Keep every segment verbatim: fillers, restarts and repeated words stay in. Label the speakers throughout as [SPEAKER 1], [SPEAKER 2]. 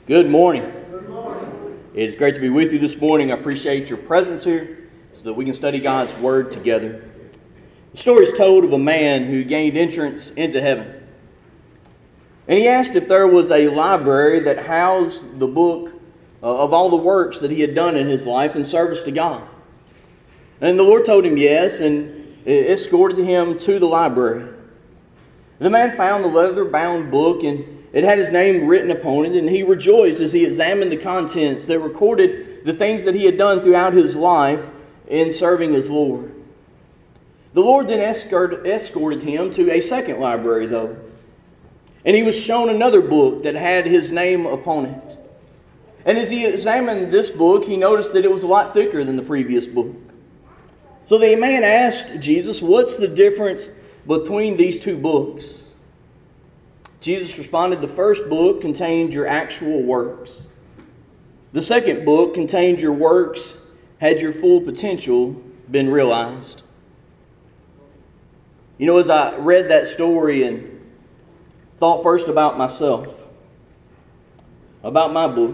[SPEAKER 1] Good morning. Good morning. It's great to be with you this morning. I appreciate your presence here so that we can study God's Word together. The story is told of a man who gained entrance into heaven. And he asked if there was a library that housed the book of all the works that he had done in his life in service to God. And the Lord told him yes, and escorted him to the library. The man found the leather-bound book, and it had his name written upon it, and he rejoiced as he examined the contents that recorded the things that he had done throughout his life in serving his Lord. The Lord then escorted him to a second library, though, and he was shown another book that had his name upon it. And as he examined this book, he noticed that it was a lot thicker than the previous book. So the man asked Jesus, "What's the difference between these two books?" Jesus responded, "The first book contained your actual works. The second book contained your works had your full potential been realized." You know, as I read that story and thought first about myself, about my book,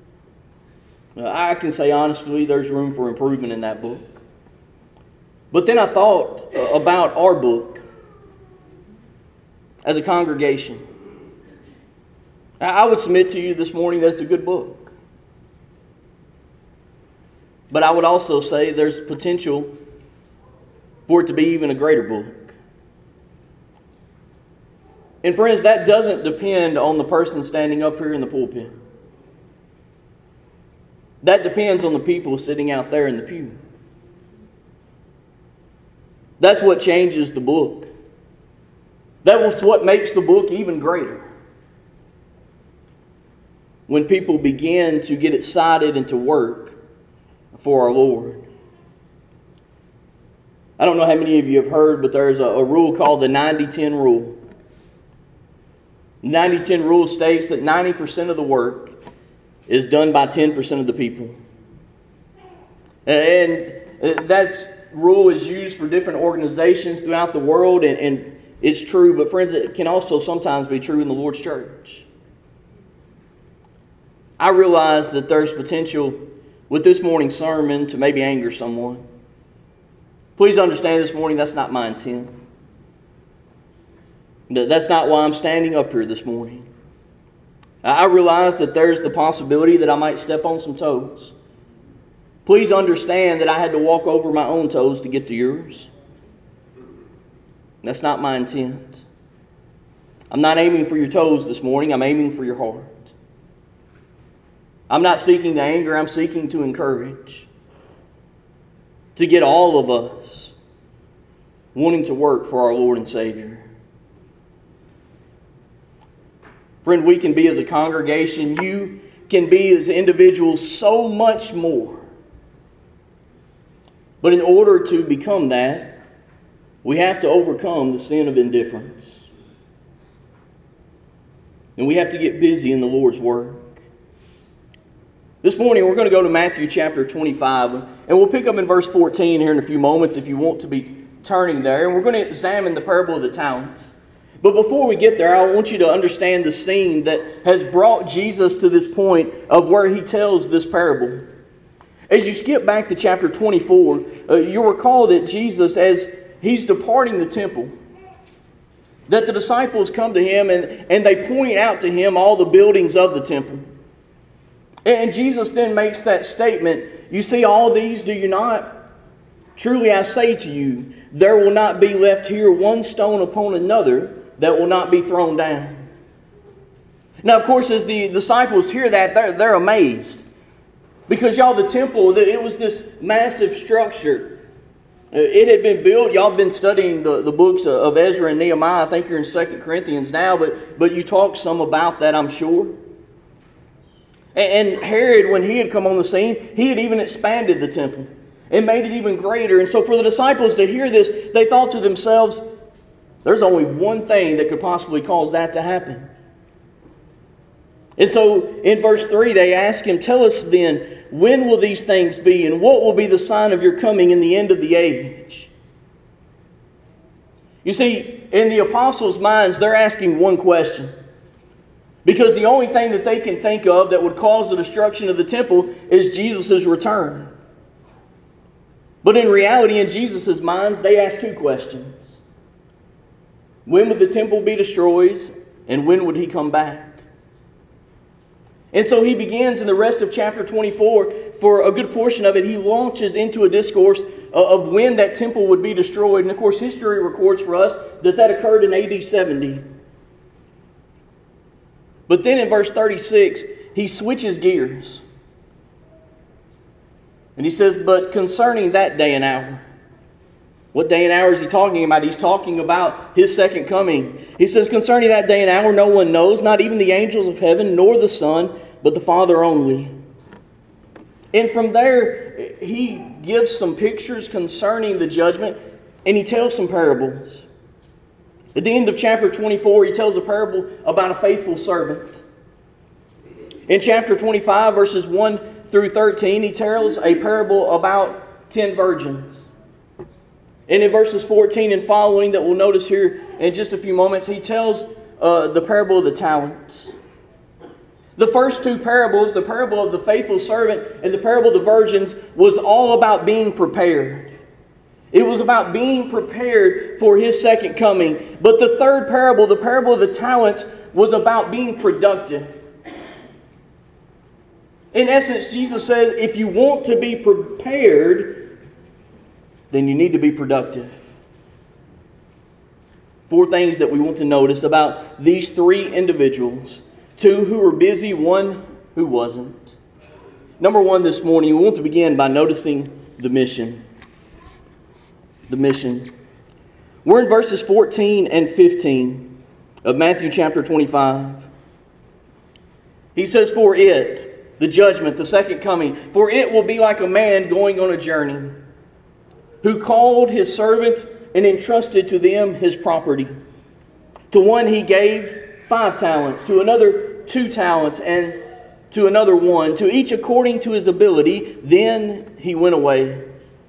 [SPEAKER 1] I can say honestly there's room for improvement in that book. But then I thought about our book as a congregation. I would submit to you this morning that it's a good book. But I would also say there's potential for it to be even a greater book. And friends, that doesn't depend on the person standing up here in the pulpit. That depends on the people sitting out there in the pew. That's what changes the book. That was what makes the book even greater. When people begin to get excited and to work for our Lord. I don't know how many of you have heard, but there's a, a rule called the ninety ten rule. The ninety ten rule states that ninety percent of the work is done by ten percent of the people. And that rule is used for different organizations throughout the world, and, and it's true, but friends, it can also sometimes be true in the Lord's church. I realize that there's potential with this morning's sermon to maybe anger someone. Please understand this morning that's not my intent. That's not why I'm standing up here this morning. I realize that there's the possibility that I might step on some toes. Please understand that I had to walk over my own toes to get to yours. That's not my intent. I'm not aiming for your toes this morning. I'm aiming for your heart. I'm not seeking to anger. I'm seeking to encourage. To get all of us wanting to work for our Lord and Savior. Friend, we can be as a congregation. You can be as individuals so much more. But in order to become that, we have to overcome the sin of indifference. And we have to get busy in the Lord's work. This morning we're going to go to Matthew chapter twenty-five, and we'll pick up in verse fourteen here in a few moments if you want to be turning there. And we're going to examine the parable of the talents. But before we get there, I want you to understand the scene that has brought Jesus to this point of where he tells this parable. As you skip back to chapter twenty-four, uh, you'll recall that Jesus, as he's departing the temple, that the disciples come to him and, and they point out to him all the buildings of the temple. And Jesus then makes that statement, "You see all these, do you not? Truly I say to you, there will not be left here one stone upon another that will not be thrown down." Now, of course, as the disciples hear that, they're, they're amazed. Because, y'all, the temple, it was this massive structure. It had been built. Y'all have been studying the, the books of Ezra and Nehemiah. I think you're in Second Corinthians now, but, but you talked some about that, I'm sure. And Herod, when he had come on the scene, he had even expanded the temple and made it even greater. And so for the disciples to hear this, they thought to themselves, there's only one thing that could possibly cause that to happen. And so in verse three, they ask him, "Tell us then, when will these things be, and what will be the sign of your coming in the end of the age?" You see, in the apostles' minds, they're asking one question. Because the only thing that they can think of that would cause the destruction of the temple is Jesus' return. But in reality, in Jesus' minds, they ask two questions. When would the temple be destroyed, and when would he come back? And so he begins in the rest of chapter twenty-four, for a good portion of it, he launches into a discourse of when that temple would be destroyed. And of course, history records for us that that occurred in A D seventy. But then in verse thirty-six, he switches gears. And he says, but concerning that day and hour. What day and hour is he talking about? He's talking about his second coming. He says, concerning that day and hour, no one knows, not even the angels of heaven, nor the Son, but the Father only. And from there, he gives some pictures concerning the judgment, and he tells some parables. At the end of chapter twenty-four, he tells a parable about a faithful servant. In chapter twenty-five, verses one through thirteen, he tells a parable about ten virgins. And in verses fourteen and following that we'll notice here in just a few moments, he tells uh, the parable of the talents. The first two parables, the parable of the faithful servant and the parable of the virgins, was all about being prepared. It was about being prepared for his second coming. But the third parable, the parable of the talents, was about being productive. In essence, Jesus says, if you want to be prepared, then you need to be productive. Four things that we want to notice about these three individuals. Two who were busy, one who wasn't. Number one this morning, we want to begin by noticing the mission. The mission. We're in verses fourteen and fifteen of Matthew chapter twenty-five. He says, for it, the judgment, the second coming, for it will be like a man going on a journey, who called his servants and entrusted to them his property. To one he gave five talents, to another two talents, and to another one, to each according to his ability. Then he went away.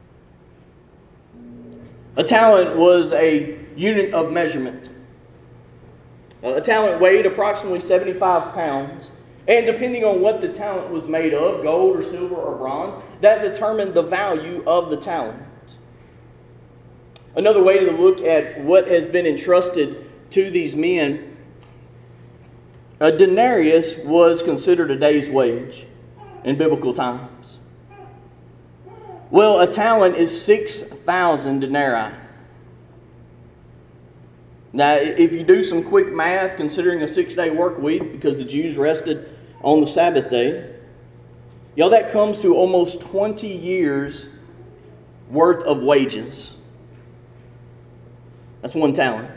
[SPEAKER 1] A talent was a unit of measurement. A talent weighed approximately seventy-five pounds. And depending on what the talent was made of, gold or silver or bronze, that determined the value of the talent. Another way to look at what has been entrusted to these men, a denarius was considered a day's wage in biblical times. Well, a talent is six thousand denarii. Now, if you do some quick math, considering a six-day work week, because the Jews rested on the Sabbath day, y'all, that comes to almost twenty years worth of wages. That's one talent.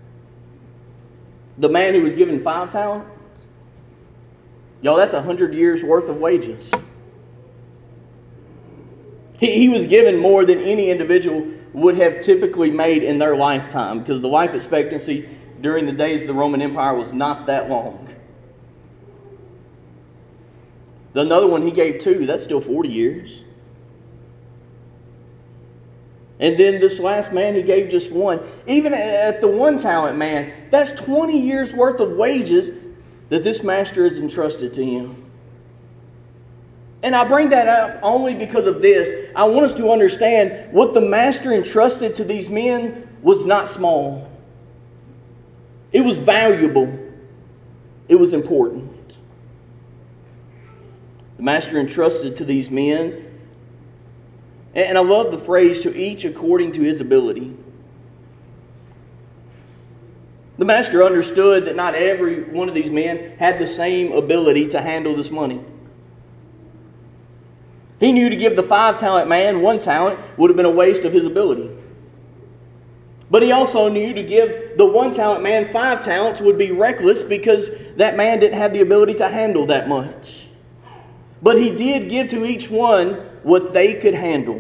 [SPEAKER 1] The man who was given five talents, y'all, that's a hundred years worth of wages. He, he was given more than any individual would have typically made in their lifetime, because the life expectancy during the days of the Roman Empire was not that long. Another one he gave two, that's still forty years. And then this last man, he gave just one. Even at the one talent man, that's twenty years worth of wages that this master has entrusted to him. And I bring that up only because of this. I want us to understand what the master entrusted to these men was not small. It was valuable. It was important. The master entrusted to these men, and I love the phrase, to each according to his ability. The master understood that not every one of these men had the same ability to handle this money. He knew to give the five-talent man one talent would have been a waste of his ability. But he also knew to give the one-talent man five talents would be reckless, because that man didn't have the ability to handle that much. But he did give to each one what they could handle.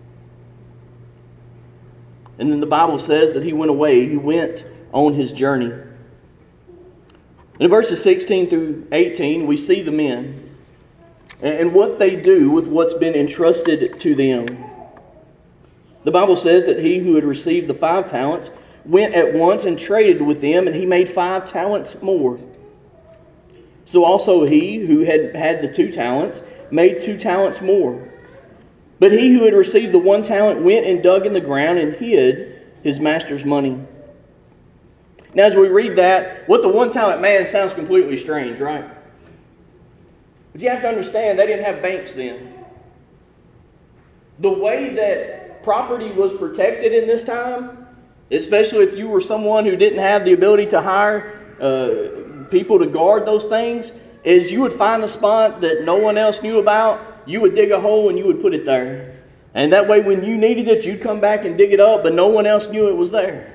[SPEAKER 1] And then the Bible says that he went away. He went on his journey. In verses sixteen through eighteen, we see the men and what they do with what's been entrusted to them. The Bible says that he who had received the five talents went at once and traded with them, and he made five talents more. So also he who had had the two talents made two talents more. But he who had received the one talent went and dug in the ground and hid his master's money. Now as we read that, what the one talent man sounds completely strange, right? But you have to understand, they didn't have banks then. The way that property was protected in this time, especially if you were someone who didn't have the ability to hire uh, people to guard those things, is you would find a spot that no one else knew about, you would dig a hole and you would put it there. And that way when you needed it, you'd come back and dig it up, but no one else knew it was there.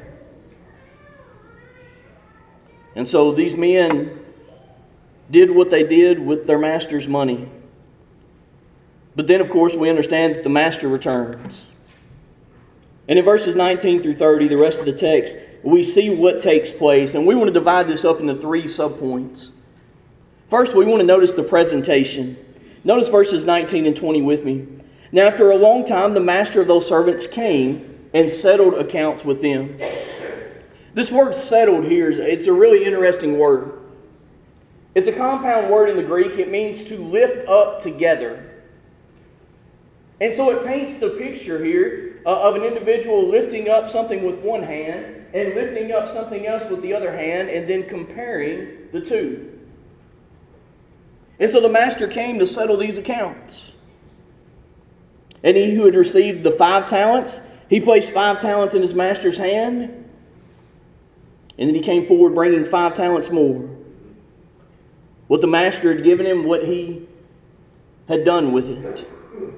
[SPEAKER 1] And so these men did what they did with their master's money. But then, of course, we understand that the master returns. And in verses nineteen through thirty, the rest of the text, we see what takes place. And we want to divide this up into three subpoints. First, we want to notice the presentation. Notice verses nineteen and twenty with me. Now, after a long time, the master of those servants came and settled accounts with them. This word settled here, it's a really interesting word. It's a compound word in the Greek. It means to lift up together. And so it paints the picture here uh, of an individual lifting up something with one hand and lifting up something else with the other hand and then comparing the two. And so the master came to settle these accounts. And he who had received the five talents, he placed five talents in his master's hand. And then he came forward bringing five talents more. What the master had given him, what he had done with it.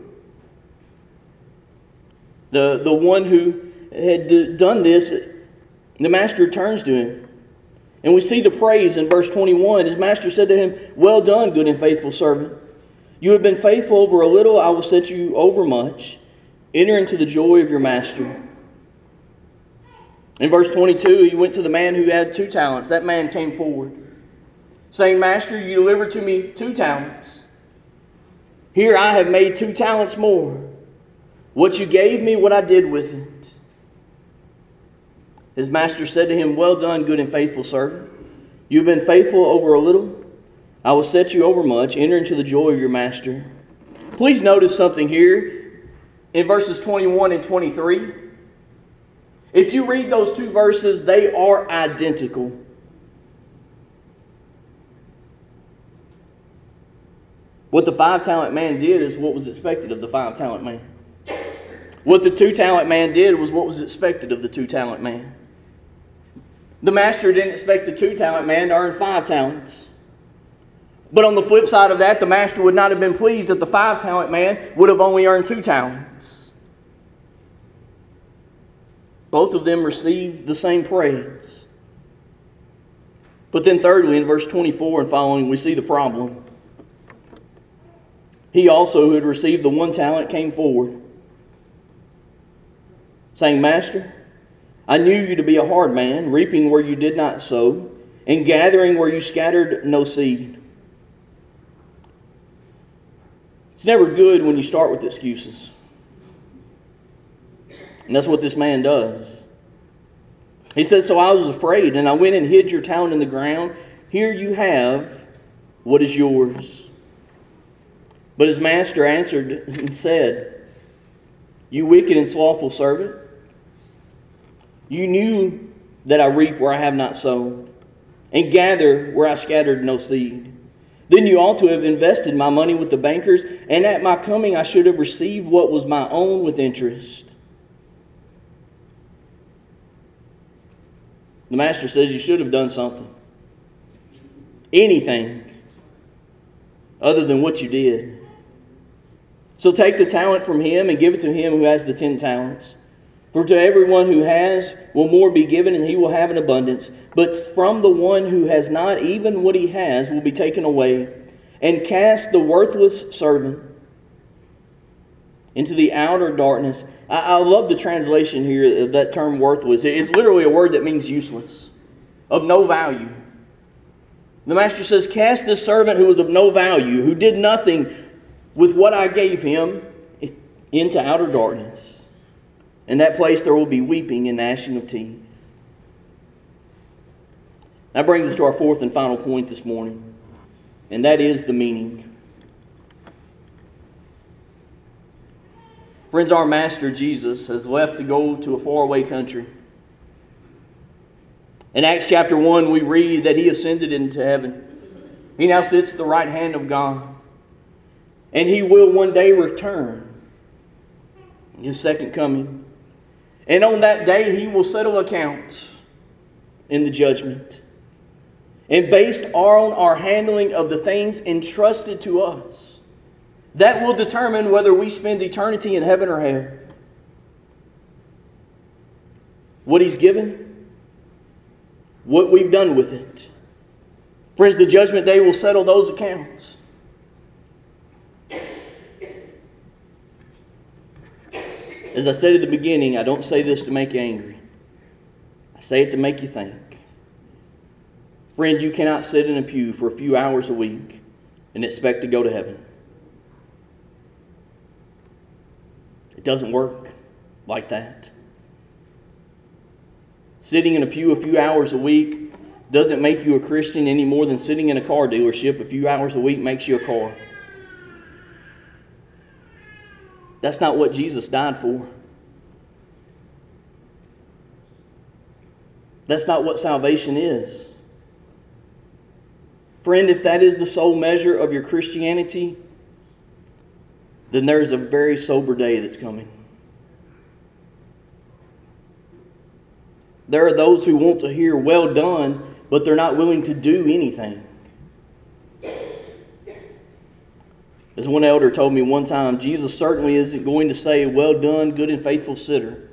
[SPEAKER 1] The, the one who had d- done this, the master turns to him. And we see the praise in verse twenty-one. His master said to him, "Well done, good and faithful servant. You have been faithful over a little, I will set you over much. Enter into the joy of your master." In verse twenty-two, he went to the man who had two talents. That man came forward, saying, "Master, you delivered to me two talents. Here I have made two talents more. What you gave me, what I did with it." His master said to him, "Well done, good and faithful servant. You have been faithful over a little. I will set you over much. Enter into the joy of your master." Please notice something here in verses twenty-one and twenty-three. If you read those two verses, they are identical. What the five-talent man did is what was expected of the five-talent man. What the two-talent man did was what was expected of the two-talent man. The master didn't expect the two-talent man to earn five talents. But on the flip side of that, the master would not have been pleased that the five-talent man would have only earned two talents. Both of them received the same praise. But then thirdly, in verse twenty-four and following, we see the problem. He also, who had received the one talent, came forward, saying, "Master, I knew you to be a hard man, reaping where you did not sow, and gathering where you scattered no seed." It's never good when you start with excuses. And that's what this man does. He says, "So I was afraid, and I went and hid your talent in the ground. Here you have what is yours." But his master answered and said, "You wicked and slothful servant, you knew that I reap where I have not sown, and gather where I scattered no seed. Then you ought to have invested my money with the bankers, and at my coming I should have received what was my own with interest." The master says you should have done something. Anything other than what you did. So take the talent from him and give it to him who has the ten talents. For to everyone who has will more be given, and he will have an abundance. But from the one who has not, even what he has will be taken away. And cast the worthless servant into the outer darkness. I, I love the translation here of that term worthless. It's literally a word that means useless, of no value. The master says, "Cast this servant who was of no value, who did nothing with what I gave him, into outer darkness. In that place there will be weeping and gnashing of teeth." That brings us to our fourth and final point this morning. And that is the meaning. Friends, our Master Jesus has left to go to a faraway country. In Acts chapter one, we read that He ascended into heaven. He now sits at the right hand of God. And He will one day return, His second coming. And on that day, He will settle accounts in the judgment. And based on our handling of the things entrusted to us, that will determine whether we spend eternity in heaven or hell. What He's given, what we've done with it. Friends, the judgment day will settle those accounts. As I said at the beginning, I don't say this to make you angry. I say it to make you think. Friend, you cannot sit in a pew for a few hours a week and expect to go to heaven. It doesn't work like that. Sitting in a pew a few hours a week doesn't make you a Christian any more than sitting in a car dealership a few hours a week makes you a car. That's not what Jesus died for. That's not what salvation is. Friend, if that is the sole measure of your Christianity, then there is a very sober day that's coming. There are those who want to hear, "Well done," but they're not willing to do anything. As one elder told me one time, Jesus certainly isn't going to say, "Well done, good and faithful sitter."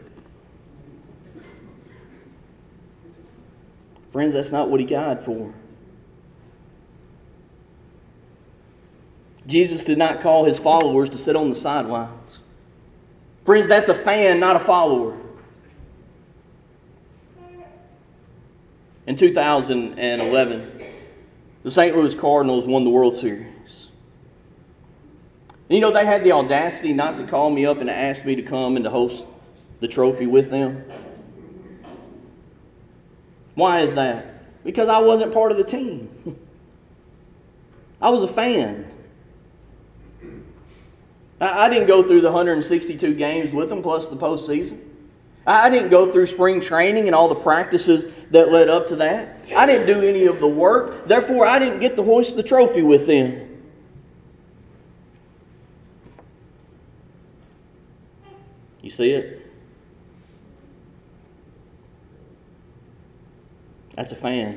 [SPEAKER 1] Friends, that's not what He died for. Jesus did not call His followers to sit on the sidelines. Friends, that's a fan, not a follower. In two thousand eleven, the Saint Louis Cardinals won the World Series. And you know, they had the audacity not to call me up and ask me to come and to host the trophy with them. Why is that? Because I wasn't part of the team. I was a fan. I didn't go through the one hundred sixty-two games with them, plus the postseason. I didn't go through spring training and all the practices that led up to that. I didn't do any of the work. Therefore, I didn't get to hoist the trophy with them. You see it? That's a fan.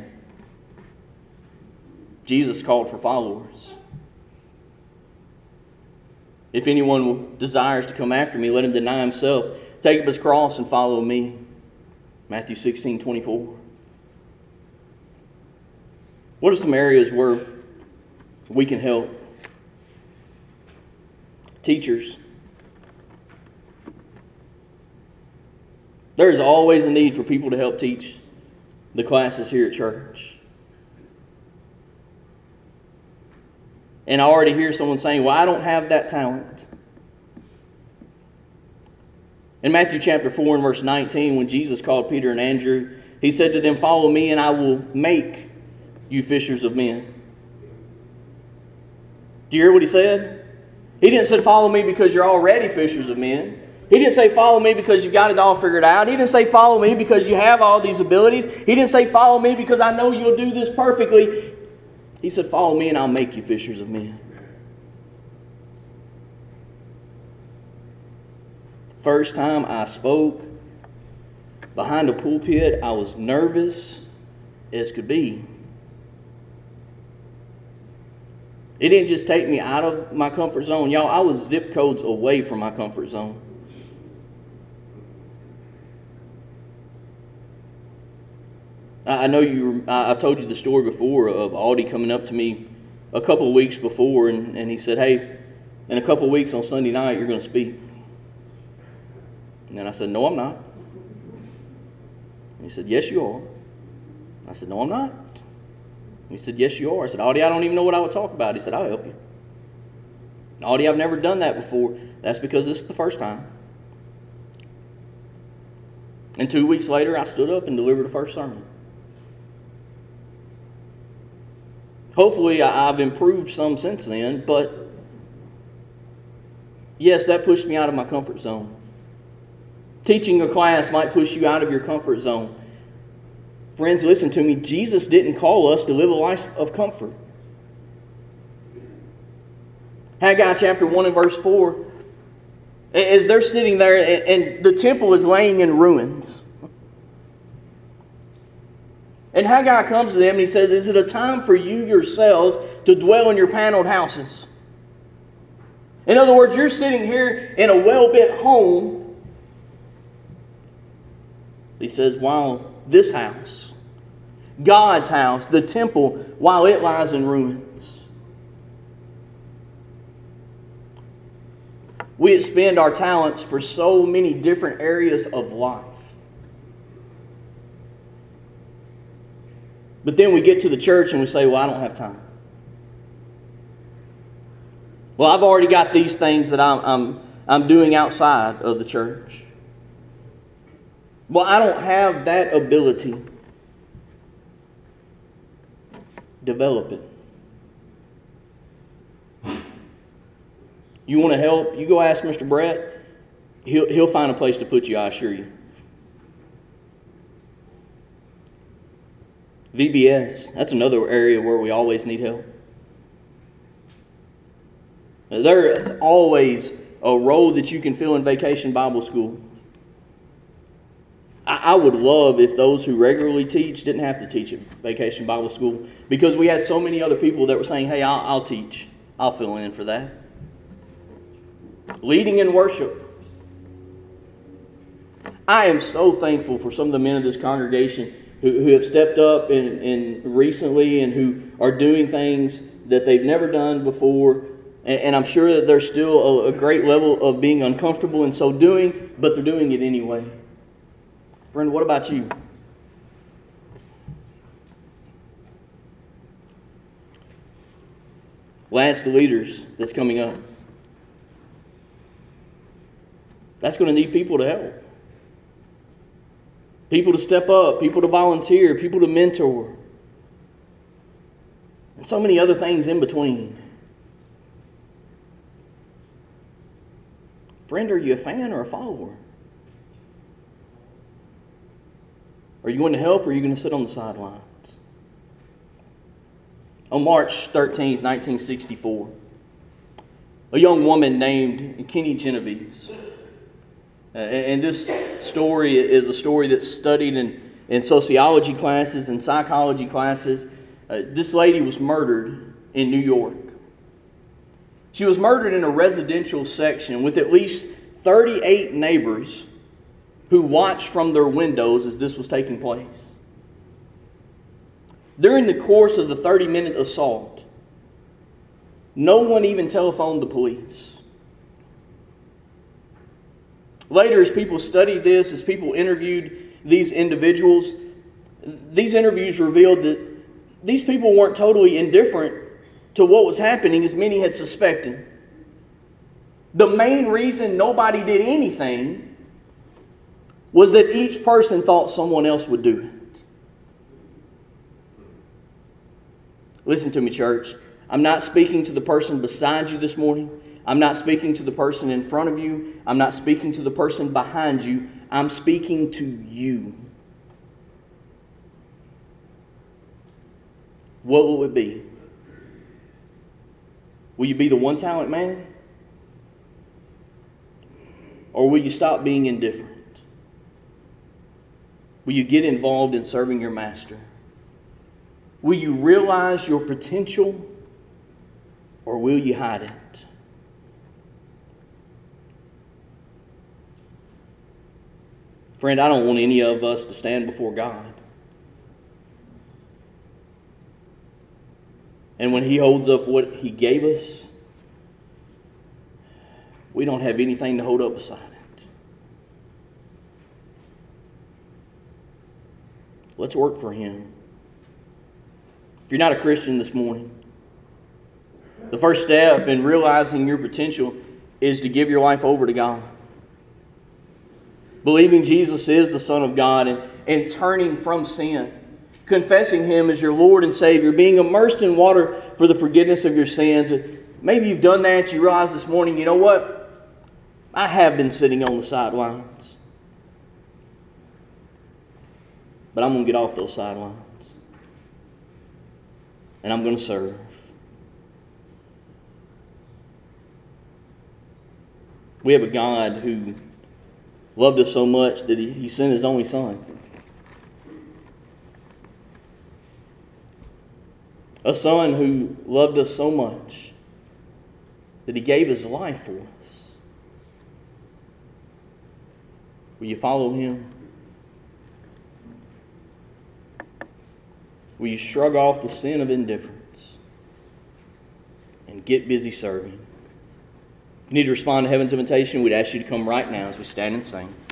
[SPEAKER 1] Jesus called for followers. If anyone desires to come after me, let him deny himself, take up his cross and follow me. Matthew sixteen twenty-four. What are some areas where we can help? Teachers. There's always a need for people to help teach the classes here at church. And I already hear someone saying, "Well, I don't have that talent." In Matthew chapter four and verse nineteen, when Jesus called Peter and Andrew, He said to them, "Follow me and I will make you fishers of men." Do you hear what He said? He didn't say, "Follow me because you're already fishers of men." He didn't say, "Follow me because you've got it all figured out." He didn't say, "Follow me because you have all these abilities." He didn't say, "Follow me because I know you'll do this perfectly." He said, "Follow me and I'll make you fishers of men." First time I spoke behind a pulpit, I was nervous as could be. It didn't just take me out of my comfort zone. Y'all, I was zip codes away from my comfort zone. I know you. I've told you the story before of Aldi coming up to me a couple of weeks before, and, and he said, "Hey, in a couple of weeks on Sunday night, you're going to speak." And I said, "No, I'm not." And he said, "Yes, you are." I said, "No, I'm not." And he said, "Yes, you are." I said, "Aldi, I don't even know what I would talk about." He said, "I'll help you." "Aldi, I've never done that before." "That's because this is the first time." And two weeks later, I stood up and delivered the first sermon. Hopefully I've improved some since then, but yes, that pushed me out of my comfort zone. Teaching a class might push you out of your comfort zone. Friends, listen to me. Jesus didn't call us to live a life of comfort. Haggai chapter one and verse four, as they're sitting there and the temple is laying in ruins. And Haggai comes to them and he says, is it a time for you yourselves to dwell in your paneled houses? In other words, you're sitting here in a well-built home. He says, while this house, God's house, the temple, while it lies in ruins. We expend our talents for so many different areas of life. But then we get to the church and we say, well, I don't have time. Well, I've already got these things that I'm, I'm, I'm doing outside of the church. Well, I don't have that ability. Develop it. You want to help? You go ask Mister Brett. He'll, he'll find a place to put you, I assure you. V B S, that's another area where we always need help. There is always a role that you can fill in Vacation Bible School. I, I would love if those who regularly teach didn't have to teach at Vacation Bible School, because we had so many other people that were saying, hey, I'll, I'll teach. I'll fill in for that. Leading in worship. I am so thankful for some of the men of this congregation who, who have stepped up and, and recently and who are doing things that they've never done before. And, and I'm sure that there's still a, a great level of being uncomfortable in so doing, but they're doing it anyway. Friend, what about you? Lance, the leaders that's coming up. That's going to need people to help. People to step up, people to volunteer, people to mentor. And so many other things in between. Friend, are you a fan or a follower? Are you going to help or are you going to sit on the sidelines? On March thirteenth, nineteen sixty-four, a young woman named Kenny Genovese. Uh, and this story is a story that's studied in, in sociology classes and psychology classes. Uh, this lady was murdered in New York. She was murdered in a residential section with at least thirty-eight neighbors who watched from their windows as this was taking place. During the course of the thirty-minute assault, no one even telephoned the police. Later, as people studied this, as people interviewed these individuals, these interviews revealed that these people weren't totally indifferent to what was happening, as many had suspected. The main reason nobody did anything was that each person thought someone else would do it. Listen to me, church. I'm not speaking to the person beside you this morning. I'm not speaking to the person in front of you. I'm not speaking to the person behind you. I'm speaking to you. What will it be? Will you be the one-talent man? Or will you stop being indifferent? Will you get involved in serving your master? Will you realize your potential? Or will you hide it? Friend, I don't want any of us to stand before God. And when He holds up what He gave us, we don't have anything to hold up beside it. Let's work for Him. If you're not a Christian this morning, the first step in realizing your potential is to give your life over to God. Believing Jesus is the Son of God and, and turning from sin confessing Him as your Lord and Savior, being immersed in water for the forgiveness of your sins. Maybe you've done that. You realize this morning, you know what? I have been sitting on the sidelines. But I'm going to get off those sidelines. And I'm going to serve. We have a God who loved us so much that He, he sent His only Son. A Son who loved us so much that He gave His life for us. Will you follow Him? Will you shrug off the sin of indifference and get busy serving? If you need to respond to heaven's invitation, we'd ask you to come right now as we stand and sing.